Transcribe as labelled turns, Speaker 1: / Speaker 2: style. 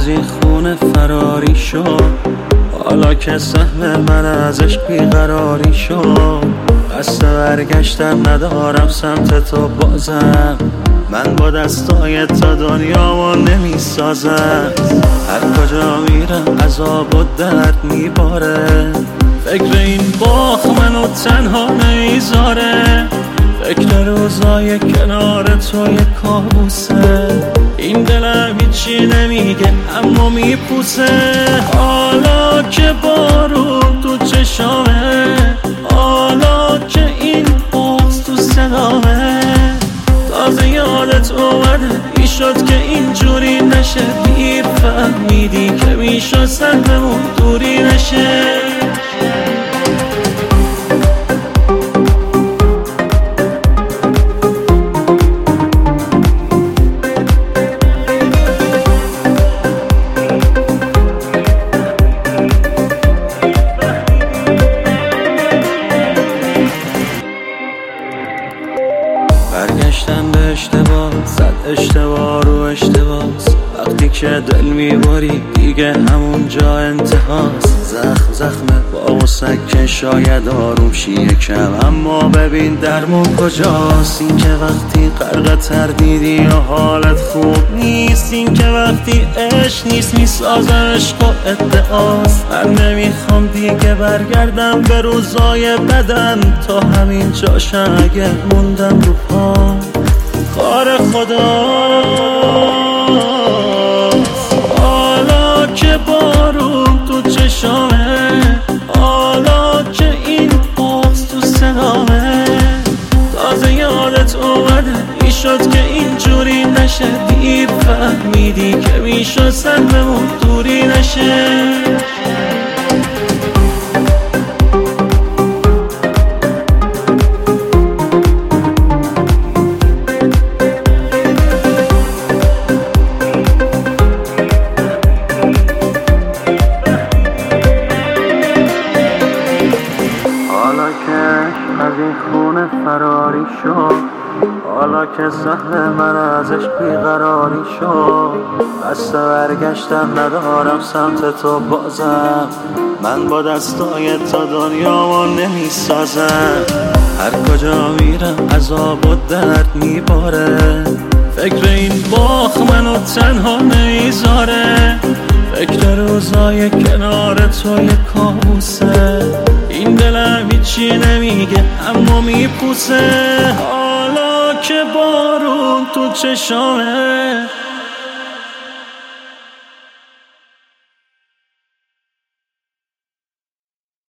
Speaker 1: از این خونه فراری شد، حالا که سهم من ازش بیقراری شد. قصد برگشتن ندارم سمت تو بازم، من با دستای تا دنیامو نمی سازم. هر کجا میرم عذاب و درد میباره، فکر این باخ منو تنها نمیذاره. فکر روزای کنار تو یه کابوسه، این دلم هیچی نمیگه اما میپوسه. حالا که بارون تو چشامه، حالا که این بغض تو صدامه، تازه یادت اومده ای شد که اینجوری نشه. دیر فهمیدی که میشد سهممون دوری نشه. برگشتم به اشتباه، زد اشتباه رو اشتباس. وقتی که دل میباری دیگه همون جا انتهاست. زخمه با سکه شاید آروم شیه کم، اما ببین درمون کجاست. این که وقتی غرق تردیدی و حالت خوب نیست، این که وقتی عشق نیست میسازه عشق و ادعاست. من نمیخوام دیگه برگردم به روزای بدم، تا همین جاشم اگه موندم رو پا کار خداست. حالا که بارون تو چشامه، حالا که این بغض تو صدامه، تازه یادت اومده ای شد که اینجوری نشه. دیر فهمیدی که میشد سهممون دوری نشه. از این خونه فراری شد، حالا که سهم من ازش بیقراری شد. قصد برگشتن ندارم سمت تو بازم، من با دستای تا دنیامو نمی سازم. هر کجا میرم عذاب و درد میباره، فکر این باخ منو تنها نمیذاره. فکر روزای کنار تو یه کابوسه، این دلم هیچی نمیگه اما میپوسه. حالا که بارون تو چشامه،